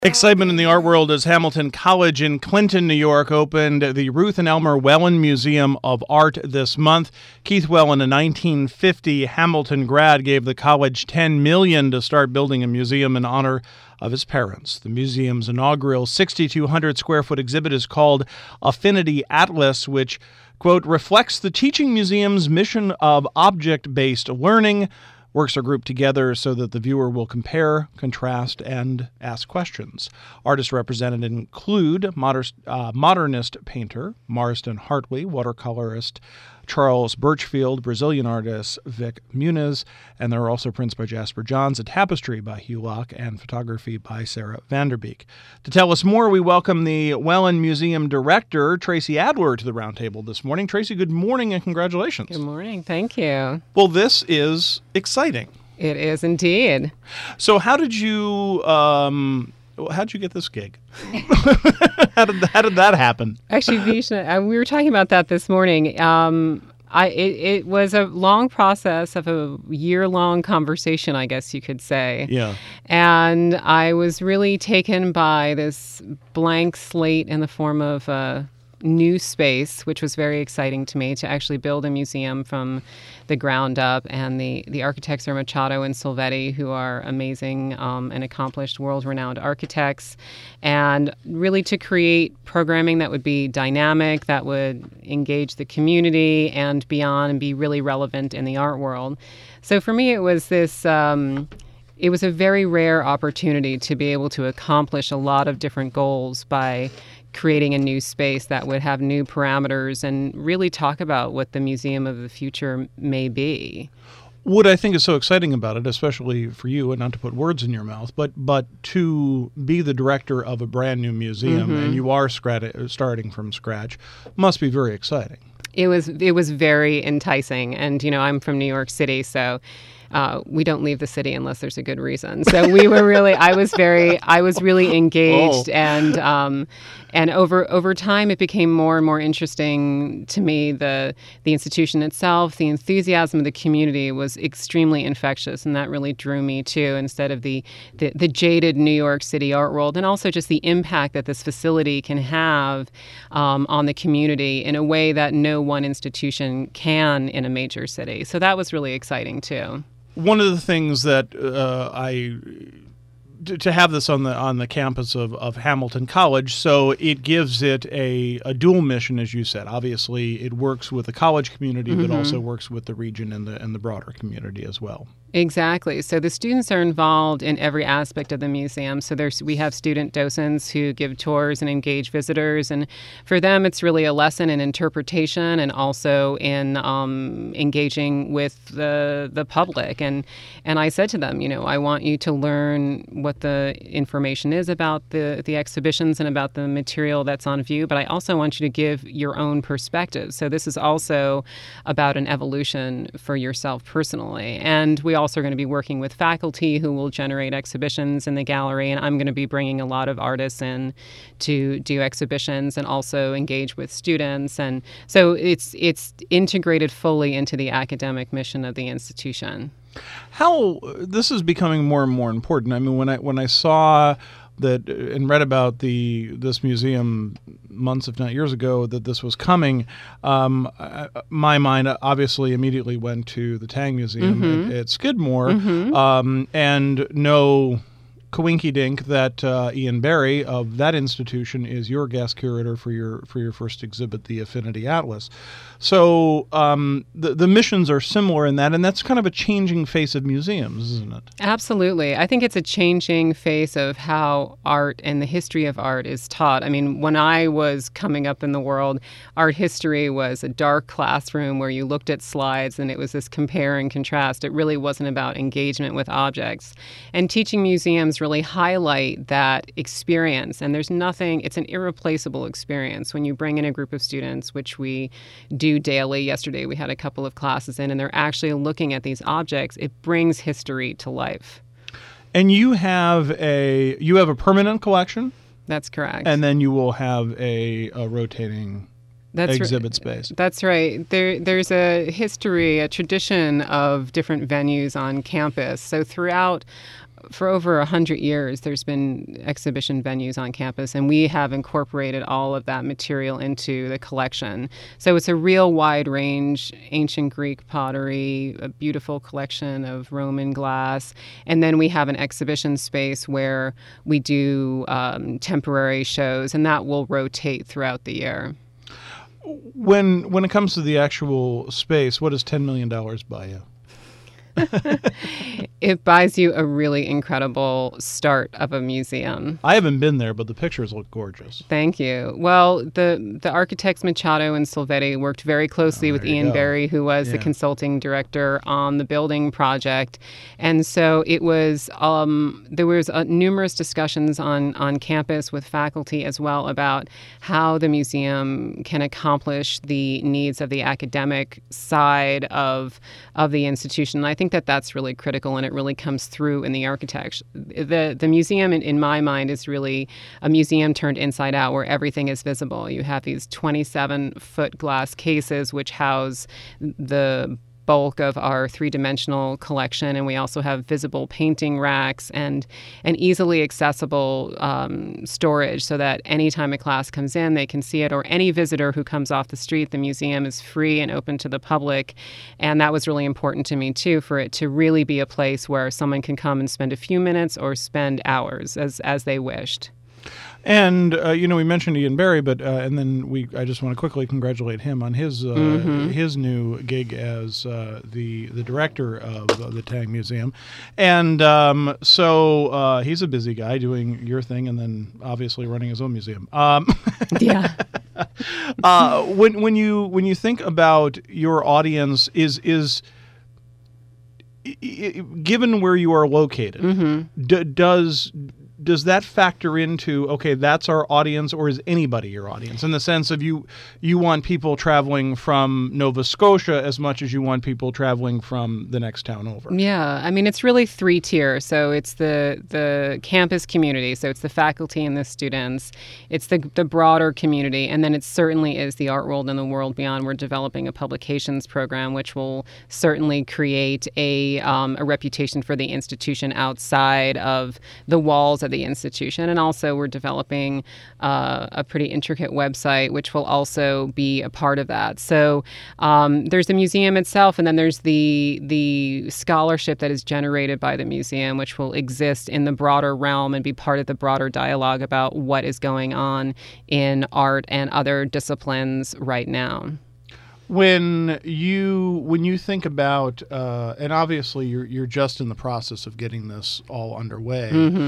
Excitement in the art world as Hamilton College in Clinton, New York, opened the Ruth and Elmer Wellen Museum of Art this month. Keith Wellen, a 1950 Hamilton grad, gave the college $10 million to start building a museum in honor of his parents. The museum's inaugural 6,200-square-foot exhibit is called Affinity Atlas, which, quote, reflects the teaching museum's mission of object-based learning. Works are grouped together so that the viewer will compare, contrast, and ask questions. Artists represented include modernist painter Marston Hartley, watercolorist Charles Birchfield, Brazilian artist Vic Muniz, and there are also prints by Jasper Johns, a tapestry by Hugh Locke, and photography by Sarah Vanderbeek. To tell us more, we welcome the Wellen Museum Director, Tracy Adler, to the roundtable this morning. Tracy, good morning and congratulations. Good morning. Thank you. Well, this is exciting. It is indeed. So how'd you get this gig? How did that happen? Actually, Vishna, we were talking about that this morning. It was a long process of a year-long conversation, I guess you could say. Yeah. And I was really taken by this blank slate in the form of a new space, which was very exciting to me, to actually build a museum from the ground up. And the architects are Machado and Silvetti, who are amazing and accomplished world-renowned architects, and really to create programming that would be dynamic, that would engage the community and beyond, and be really relevant in the art world. So for me, it was this it was a very rare opportunity to be able to accomplish a lot of different goals by creating a new space that would have new parameters and really talk about what the museum of the future may be. What I think is so exciting about it, especially for you, and not to put words in your mouth, but to be the director of a brand new museum, and you are starting from scratch, must be very exciting. It was very enticing, and I'm from New York City, so we don't leave the city unless there's a good reason. So we were really, I was really engaged, and over time it became more and more interesting to me. The institution itself, the enthusiasm of the community was extremely infectious, and that really drew me too. Instead of the jaded New York City art world, and also just the impact that this facility can have on the community in a way that no one institution can in a major city. So that was really exciting too. One of the things that to have this on the campus of Hamilton College, so it gives it a dual mission, as you said. Obviously, it works with the college community, but also works with the region and the broader community as well. Exactly. So the students are involved in every aspect of the museum. So we have student docents who give tours and engage visitors. And for them, it's really a lesson in interpretation and also in engaging with the public. And I said to them, I want you to learn what the information is about the exhibitions and about the material that's on view, but I also want you to give your own perspective. So this is also about an evolution for yourself personally. And we also are going to be working with faculty who will generate exhibitions in the gallery, and I'm going to be bringing a lot of artists in to do exhibitions and also engage with students. And so it's integrated fully into the academic mission of the institution. How this is becoming more and more important. I mean, when I saw that and read about this museum months, if not years ago, that this was coming, my mind obviously immediately went to the Tang Museum at Skidmore, and no coinky-dink that Ian Barry of that institution is your guest curator for your first exhibit, the Affinity Atlas. So the missions are similar in that, and that's kind of a changing face of museums, isn't it? Absolutely. I think it's a changing face of how art and the history of art is taught. I mean, when I was coming up in the world, art history was a dark classroom where you looked at slides and it was this compare and contrast. It really wasn't about engagement with objects. And teaching museums really highlight that experience. And it's an irreplaceable experience when you bring in a group of students, which we do daily. Yesterday we had a couple of classes in, and they're actually looking at these objects. It brings history to life. And you have a permanent collection? That's correct. And then you will have a rotating exhibit space. That's right. There's a history, a tradition of different venues on campus. So throughout for over 100 years, there's been exhibition venues on campus, and we have incorporated all of that material into the collection. So it's a real wide range: ancient Greek pottery, a beautiful collection of Roman glass, and then we have an exhibition space where we do temporary shows, and that will rotate throughout the year. When it comes to the actual space, what does $10 million buy you? It buys you a really incredible start of a museum. I haven't been there, but the pictures look gorgeous. Thank you. Well, the architects Machado and Silvetti worked very closely with Ian Berry, who was the consulting director on the building project. And so it was, there was numerous discussions on campus with faculty as well about how the museum can accomplish the needs of the academic side of the institution. And I think that that's really critical, and it really comes through in the architecture. The museum, in my mind, is really a museum turned inside out, where everything is visible. You have these 27-foot glass cases which house the bulk of our three-dimensional collection, and we also have visible painting racks and easily accessible storage, so that anytime a class comes in, they can see it, or any visitor who comes off the street. The museum is free and open to the public, and that was really important to me too, for it to really be a place where someone can come and spend a few minutes or spend hours as they wished. And we mentioned Ian Berry, but and then I just want to quickly congratulate him on his his new gig as the director of the Tang Museum, and so he's a busy guy doing your thing, and then obviously running his own museum. Yeah. When you think about your audience, is given where you are located, does that factor into, okay, that's our audience, or is anybody your audience? In the sense of you want people traveling from Nova Scotia as much as you want people traveling from the next town over? Yeah, I mean, it's really three tiers. So it's the campus community, so it's the faculty and the students. It's the broader community, and then it certainly is the art world and the world beyond. We're developing a publications program, which will certainly create a reputation for the institution outside of the walls of the institution. And also we're developing a pretty intricate website, which will also be a part of that. So there's the museum itself, and then there's the scholarship that is generated by the museum, which will exist in the broader realm and be part of the broader dialogue about what is going on in art and other disciplines right now. When you think about, and obviously you're just in the process of getting this all underway,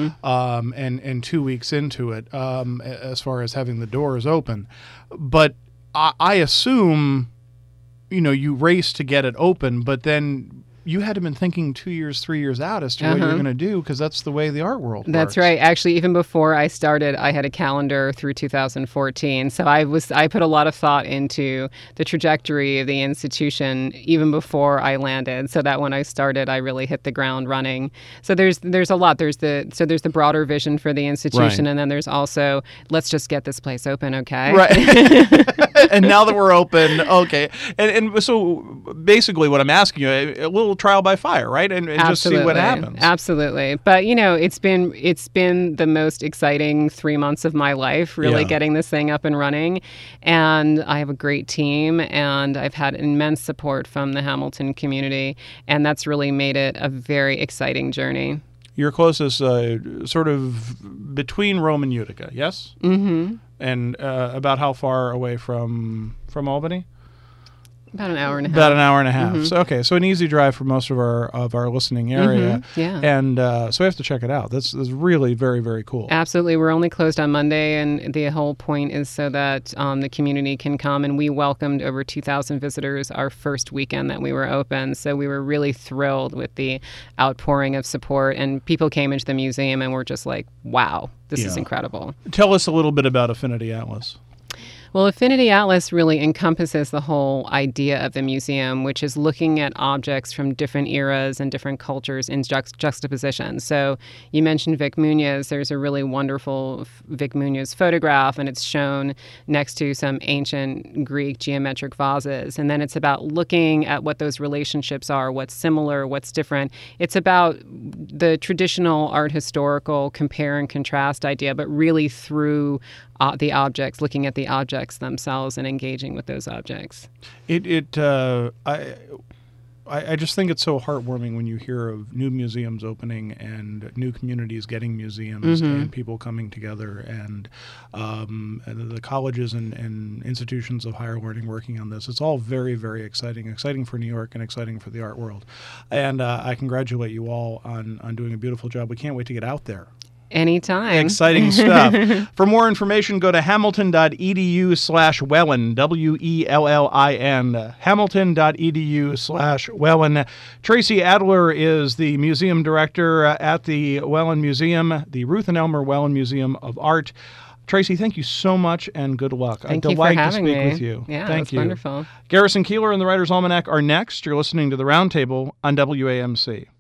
and 2 weeks into it, as far as having the doors open, but I assume, you race to get it open, but then you had to been thinking 2 years, 3 years out as to what you're going to do, because that's the way the art world works. That's right. Actually, even before I started, I had a calendar through 2014. So I put a lot of thought into the trajectory of the institution even before I landed, so that when I started, I really hit the ground running. So there's a lot. There's the broader vision for the institution, right. And then there's also, let's just get this place open, okay? Right. And now that we're open, okay. And so basically what I'm asking you, a little trial by fire, right? And just see what happens. Absolutely. But, it's been the most exciting 3 months of my life, really getting this thing up and running. And I have a great team, and I've had immense support from the Hamilton community, and that's really made it a very exciting journey. You're closest sort of between Rome and Utica, yes? Mm-hmm. And about how far away from Albany? About an hour and a half. About an hour and a half. So, so an easy drive for most of our listening area. Yeah. And so we have to check it out. That's really very, very cool. Absolutely. We're only closed on Monday, and the whole point is so that the community can come. And we welcomed over 2,000 visitors our first weekend that we were open. So we were really thrilled with the outpouring of support. And people came into the museum and were just like, wow, this is incredible. Tell us a little bit about Affinity Atlas. Well, Affinity Atlas really encompasses the whole idea of the museum, which is looking at objects from different eras and different cultures in juxtaposition. So you mentioned Vic Muniz. There's a really wonderful Vic Muniz photograph, and it's shown next to some ancient Greek geometric vases. And then it's about looking at what those relationships are, what's similar, what's different. It's about the traditional art historical compare and contrast idea, but really through the objects, looking at the objects themselves and engaging with those objects. I just think it's so heartwarming when you hear of new museums opening and new communities getting museums and people coming together and the colleges and institutions of higher learning working on this. It's all very, very exciting for New York and exciting for the art world. And I congratulate you all on doing a beautiful job. We can't wait to get out there. Anytime. Exciting stuff. For more information, go to hamilton.edu/Wellen, Wellin, hamilton.edu/Wellen. Tracy Adler is the museum director at the Wellen Museum, the Ruth and Elmer Wellen Museum of Art. Tracy, thank you so much and good luck. Thank you for having me. A delight to speak with you. Yeah, thank you. Wonderful. Garrison Keillor and the Writer's Almanac are next. You're listening to The Roundtable on WAMC.